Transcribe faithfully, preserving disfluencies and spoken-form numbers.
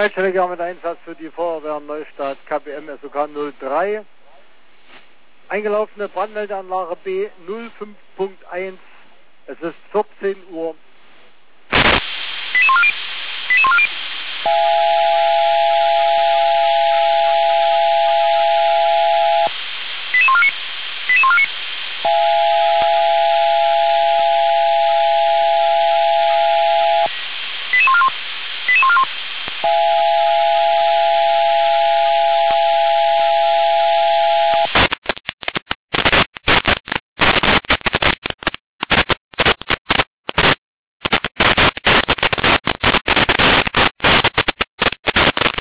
Leitstelle Gern mit Einsatz für die Feuerwehr Neustadt K B M S O K null drei. Eingelaufene Brandmeldeanlage B null fünf Punkt eins. Es ist vierzehn Uhr.